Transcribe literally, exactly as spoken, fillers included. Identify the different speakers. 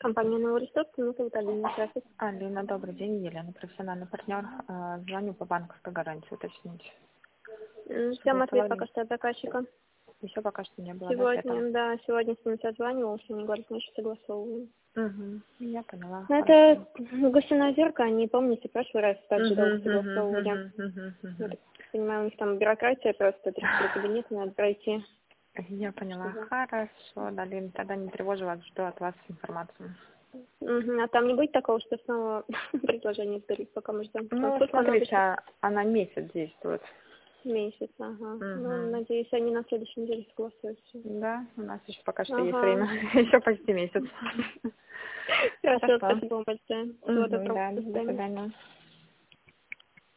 Speaker 1: Компания «Новый ресурс», меня зовут Алина. Здравствуйте.
Speaker 2: Алина, добрый день. Елена, профессиональный партнер. А, Звоню по банковской гарантии уточнить.
Speaker 1: М,
Speaker 2: Чтобы
Speaker 1: Ждем ответ
Speaker 2: установили.
Speaker 1: пока что от заказчика.
Speaker 2: Еще пока что не было да, ответа.
Speaker 1: Сегодня, да, сегодня с ним созванивался, они говорят, мы еще согласовываем.
Speaker 2: Угу. Я поняла.
Speaker 1: Ну,
Speaker 2: Хорошо.
Speaker 1: это гусиная зерка, они, помните, в прошлый раз также долго
Speaker 2: Угу, угу,
Speaker 1: согласовывали.
Speaker 2: угу, угу,
Speaker 1: Я
Speaker 2: угу.
Speaker 1: так понимаю, у них там бюрократия просто, три кабинета надо пройти.
Speaker 2: Я поняла.
Speaker 1: Чтобы...
Speaker 2: Хорошо, Алина, тогда не тревожу вас, жду от вас информацию.
Speaker 1: Мгм. А там не будет такого, что снова предложение сдались, пока мы ждем? А
Speaker 2: Ну,
Speaker 1: сколько оно
Speaker 2: смотрите,
Speaker 1: обычно?
Speaker 2: а- она месяц действует.
Speaker 1: Месяц, ага. Ну,
Speaker 2: Угу.
Speaker 1: надеюсь, они на следующей неделе согласуются.
Speaker 2: Да, у нас еще пока что есть
Speaker 1: Ага.
Speaker 2: время. Еще почти месяц.
Speaker 1: Хорошо,
Speaker 2: Хорошо.
Speaker 1: спасибо вам большое. Всего
Speaker 2: Угу,
Speaker 1: доброго.
Speaker 2: да,
Speaker 1: До
Speaker 2: до
Speaker 1: свидания.
Speaker 2: свидания.